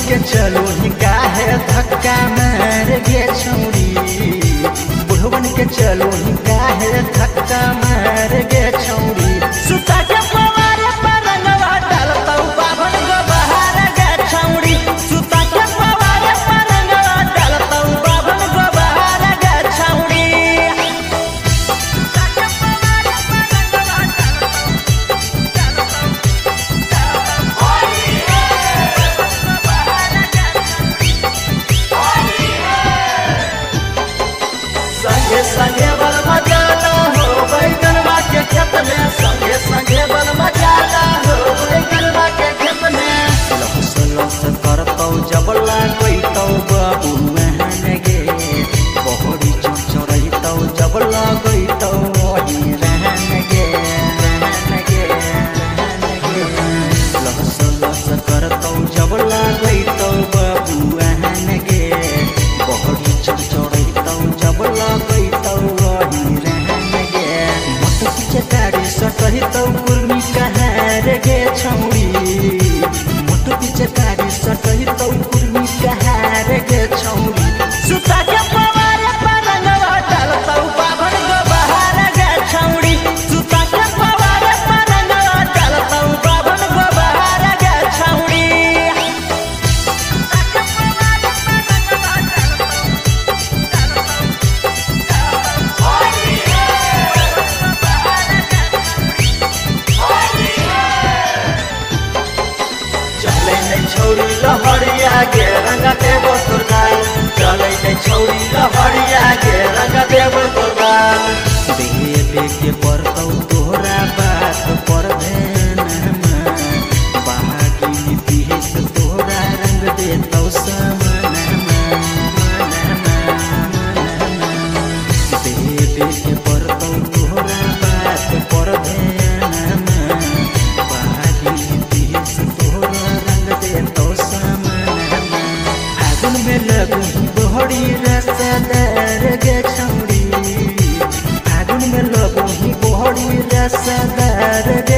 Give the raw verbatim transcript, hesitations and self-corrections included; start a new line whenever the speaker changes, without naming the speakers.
के चलो ही काहे धक्का मार गे छौरी बुढ़वन के चलो ही काहे धक्का मार गे छौरी सुता के पवार पर रंगवा डालतौ बाभन गो बहार गे छौरी सुता के पवार पर रंगवा डालतौ बाभन गो बहार गे छौरी सुता के पवार पर रंगवा डालतौ होली संगे संगे बल मचाता हो बैगनवा के खेत में संगे संगे बल मचाता हो बैगनवा के खेत में लहस लहस करतौ जब लागैतौ बाबू महन गे बहरी चौचरैतौ जब लागैतौ ओही रहन गे रहन गे रहन गे लहस लहस करतौ जब लागैतौ बाबू महन गे बहरी चौचरैतौ जब लागैतौ ओही रहन गे मत पीछे गाड़ी सटैतौ कुर्मी कहार गे छौरी मत पीछे गाड़ी सटैतौ कुर्मी कहार गे छौरी सुता के पवार पर रंगवा डालतौ बाभन गो बहार गे छौरी सुता के पवार पर रंगवा डालतौ बाभन गो बहार गे छौरी सुता के पवार पर रंगवा डालतौ होली चले नहीं छौरी लहरिया के रंगा देव तोरगाल चले नहीं छौरी लहरिया के रंगा देव तोरगाल देहे देखे पड़तौ तोहरा बात पर ध्यानमा बाकी पीस तोहरा रंग देतौ समनमा देहे देखे पड़तौ तोहरा बात पर ध्यानमा बाकी पीस तोहरा रंग देतौ समनमा आगन में लगू बहरी रसदार गे छौरी आगन में लगू बहरी रसदार गे